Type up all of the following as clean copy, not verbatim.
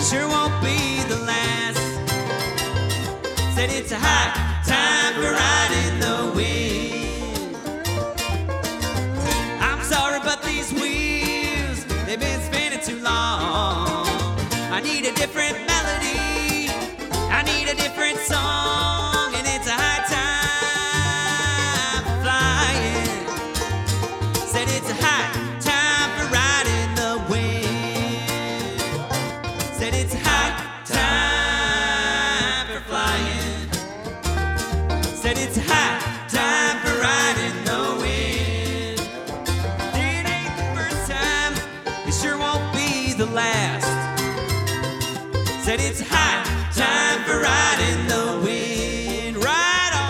sure won't be the last. Said it's a high time for riding the wind. I'm sorry, but these wheels, they've been spinning too long. I need a different melody, I need a different song, and it's a high time for flying. Said it's a high time for riding the wind. Said it's a high time for flying. Said it's a high time for riding the wind. It ain't the first time, it sure won't be the last. Said it's a high time for riding the wind. Ride on.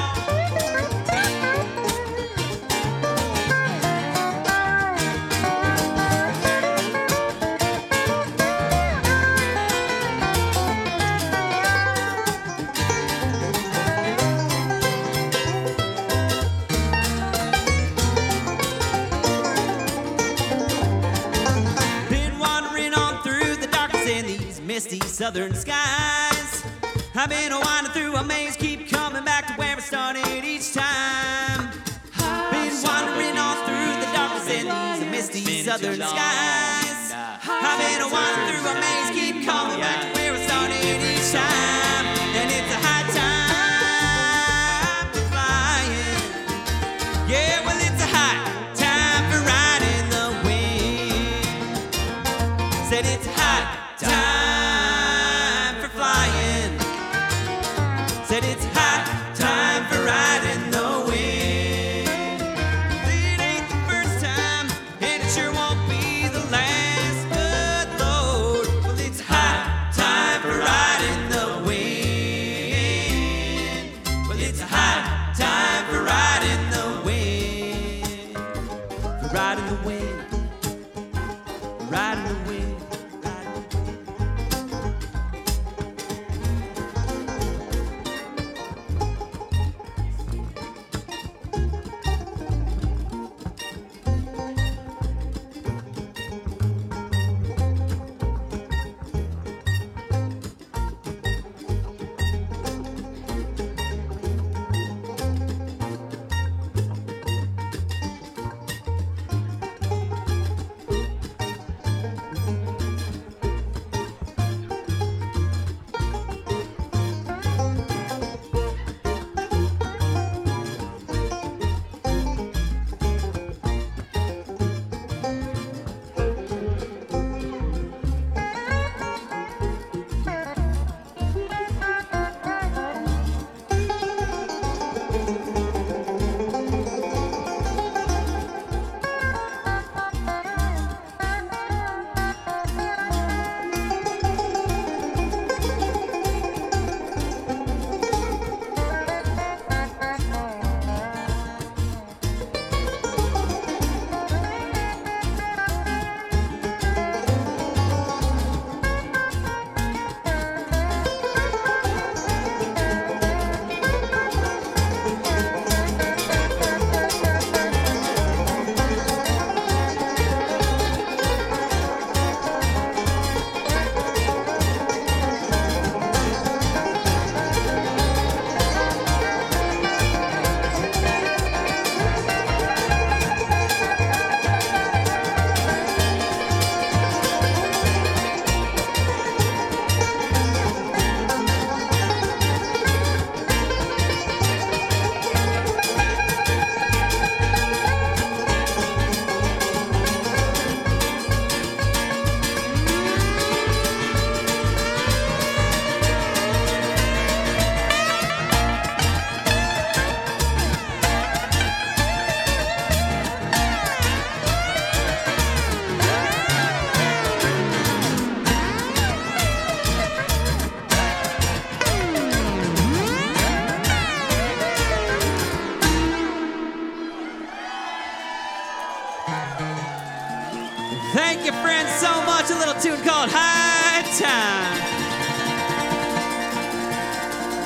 Been wandering on through the darkness in these misty southern skies. I've been winding through a maze, keep coming back to where I started each time. Been wandering on through the darkness in these misty southern skies. I've been winding through a maze, keep coming back to where I started each time. And it's a high time for flying. Yeah, well, it's a high time for riding the wind. Said it's a high time for flying. Said it's high time for riding the wind. It ain't the first time, and it sure won't be the last. Good Lord, well, it's high time for riding the wind. Well, it's a high time for riding the wind. For riding the wind. Riding the wind. Riding the wind. Thank you, friends, so much. A little tune called High Time.